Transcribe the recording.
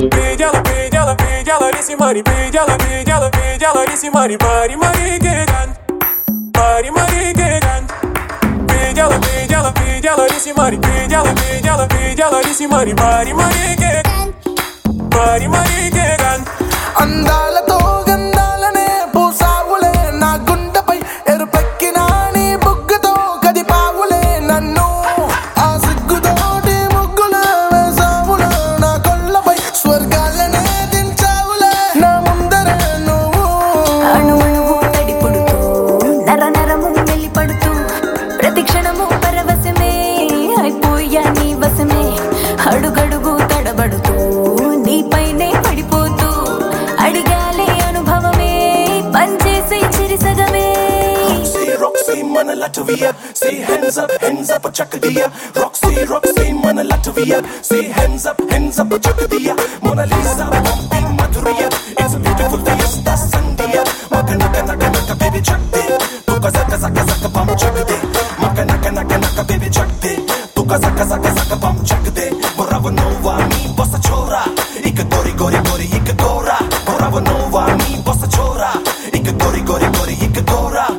Pijala risi mari, pijala risi mari, mari mari gegan, mari mari gegan. Pijala risi mari, pijala risi mari, mari mari gegan, mari mari gegan. అందాలతో గంధాలనే పూసావులే నా గుండెపై ఎరుపెక్కిన నీ బుగ్గతో కదిపావులే నన్ను ఆ సిగ్గుతోటి ముగ్గులు వేసావులే నా కొల్లపై స్వర్గాలనే దించావులే నా ముందరే నువ్వు అణువణువు తడిపడుతూ నర నరము వెళ్ళిపడుతూ ప్రతి క్షణము పరవశమే అయిపోయా నీ వశమే అడుగడుగు తడబడుతూ నీపైనే పడిపోతూ అడిగాలే అనుభవమే పనిచేసే చిరిసగమే Roxy, mana Latvia. Say hands up, chakadiya. Roxy, mana Latvia. Say hands up, chakadiya. Mona Lisa, pumping Madhuriya. It's a beautiful fiesta Sunday. Maka baby chakde. Tuka zaka pam chakde. Maka baby chakde. Tuka zaka pam chakde. Borava nova mi bossa chora. Ik gori ik gora. Borava nova mi bossa chora. Ik gori ik gora.